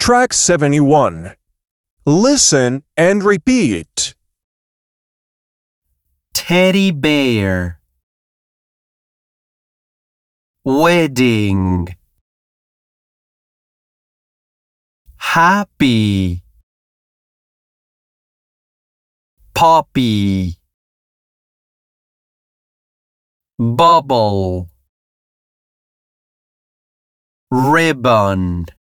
Track 71. Listen and repeat. Teddy bear. Wedding. Happy. Poppy. Bubble. Ribbon.